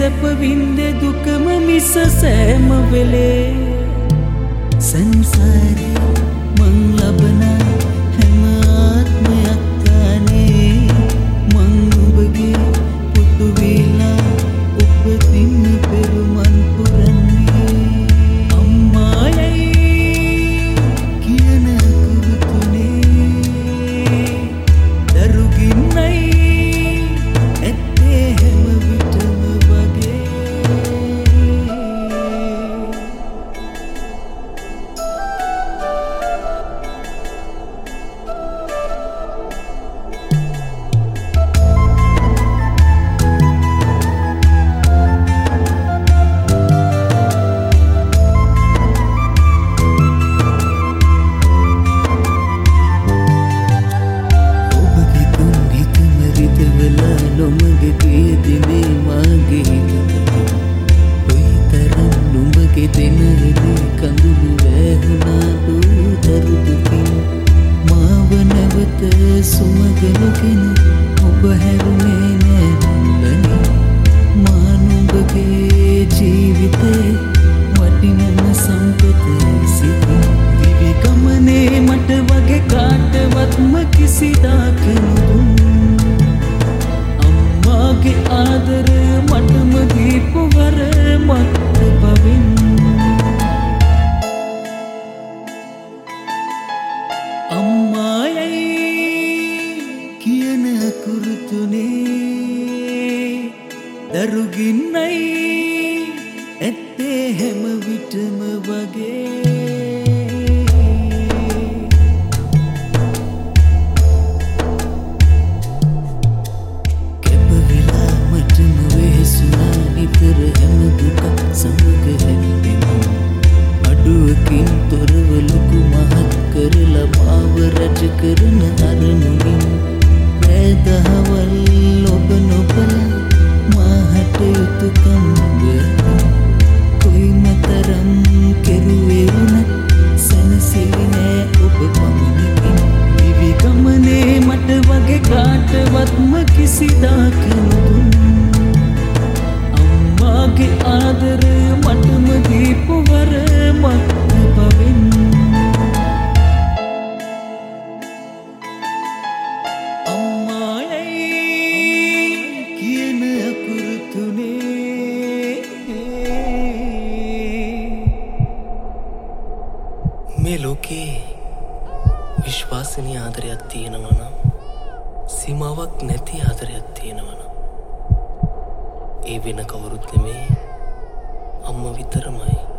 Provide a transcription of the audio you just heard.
සැප වින්දේ දුකම මිස සෑම වෙලේ සංසාරේ මං ලබන හැම ආත්මයක් ගානේ මං ඔබගේ පුතු වේලා උපදින්න පෙරුමන් පුරන්නේ අම්මායි කියන කුරුතුනේ දරුගින්නයි ඇත්තේ හැම විටම වගේ නොමගේ පියදිනේ මාගේ හිතට කොයිතරම් නුඹගේ දෙනලේ කඳුළු වැහුණා දරු දුකින් මාව නැවත සුමගනගෙන ඔබ හැරුණේ නෑ නංගනේ මා නුඹගේ ජීවිතේ වටිනම සම්පතේ සිතින් දිවි ගමනේ මට වගේ කාටවත්ම කිසිදාක නොදුන් මාගේ ආදරය මටම දීපු වරමක් බවින් අම්මායි කියන කුරුතුනේ දරුගින්නයි ඇත්තේ හැම විටම වගේ නිතර හැම දුකක් සමග හැපෙනවා අඩුවකින් තොරව ලොකු මහත් කරලා මාව රජ කරන අරමුණින් වැදහවල් ඔබ නොබලා මාහට යුතුකම් කොයිමතරම් කෙරුවේ වුණත් සැනසෙලි නෑ ඔබ පමණකින් දිවි ගමනේ මට වගේ කාටවත්ම කිසිදාක නොදුන් මාගේ ආදරය මටම දීපු වරමක් බවින් අම්මායි කියන කුරුතුනේ මේ ලෝකේ විශ්වාසනීය ආදරයක් තියෙනවා නම් සීමාවක් නැති ආදරයක් තියෙනවා නම් ඒ වෙන කවුරුත් නෙමේ අම්මා විතරමයි